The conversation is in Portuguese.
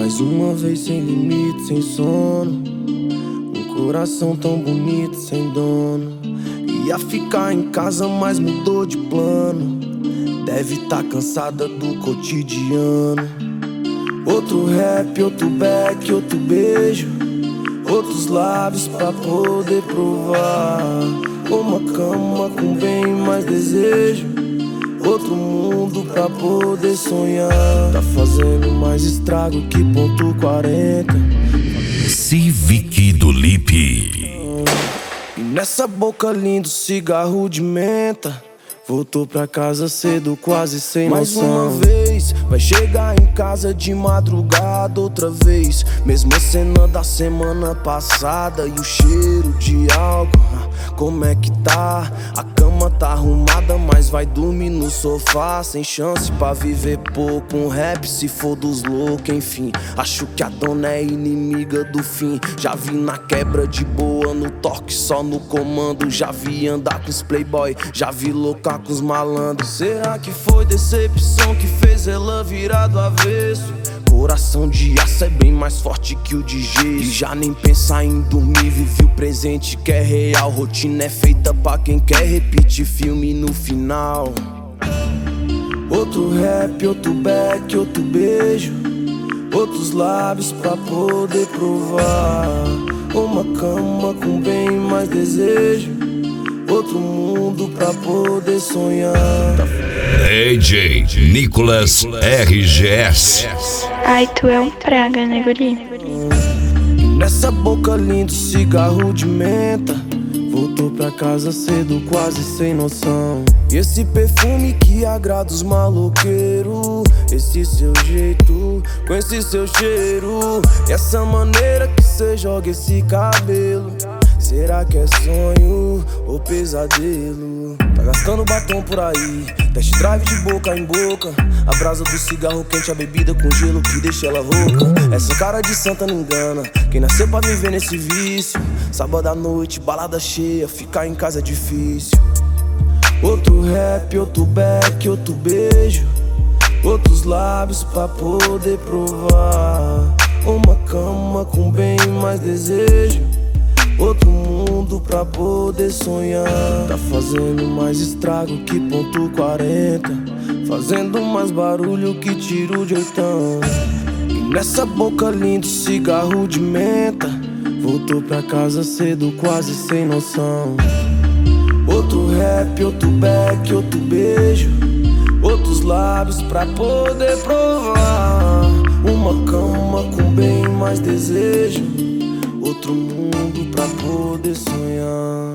Mais uma vez sem limite, sem sono. Um coração tão bonito, sem dono. Ia ficar em casa, mas mudou de plano. Deve tá cansada do cotidiano. Outro rap, outro back, outro beijo. Outros lábios pra poder provar. Uma cama com bem mais desejo. Outro mundo pra poder sonhar. Tá fazendo mais estrago que ponto 40. Civic do Lipe. E nessa boca lindo, cigarro de menta. Voltou pra casa cedo, quase sem noção. Mais uma vez, vai chegar em casa de madrugada outra vez. Mesma cena da semana passada. E o cheiro de álcool, como é que tá? A cama tá arrumada, mas vai dormir no sofá. Sem chance pra viver pouco. Um rap se for dos loucos, enfim. Acho que a dona é inimiga do fim. Já vi na quebra de boa, no toque só no comando. Já vi andar com os playboy, já vi louca com os malandros. Será que foi decepção que fez ela virar do avesso? Coração de aço é bem mais forte que o de gesso. E já nem pensar em dormir, vive o presente que é real. Rotina é feita pra quem quer repetir filme no final. Outro rap, outro back, outro beijo. Outros lábios pra poder provar. Uma cama com bem mais desejo. Outro mundo pra poder sonhar. DJ Nicolas RGS. Ai, tu é um praga, né, guri? Nessa boca lindo, cigarro de menta. Voltou pra casa cedo, quase sem noção. E esse perfume que agrada os maloqueiros. Esse seu jeito, com esse seu cheiro. E essa maneira que cê joga esse cabelo. Será que é sonho ou pesadelo? Tá gastando batom por aí, test drive de boca em boca. A brasa do cigarro quente, a bebida com gelo que deixa ela rouca. Essa cara de santa não engana, quem nasceu pra viver nesse vício. Sábado à noite, balada cheia, ficar em casa é difícil. Outro rap, outro back, outro beijo. Outros lábios pra poder provar. Uma cama com bem mais desejo. Outro mundo pra poder sonhar. Tá fazendo mais estrago que ponto 40. Fazendo mais barulho que tiro de oitão. E nessa boca lindo, cigarro de menta. Voltou pra casa cedo, quase sem noção. Outro rap, outro back, outro beijo. Outros lábios pra poder provar. Uma cama com bem mais desejo. Outro mundo pra poder sonhar.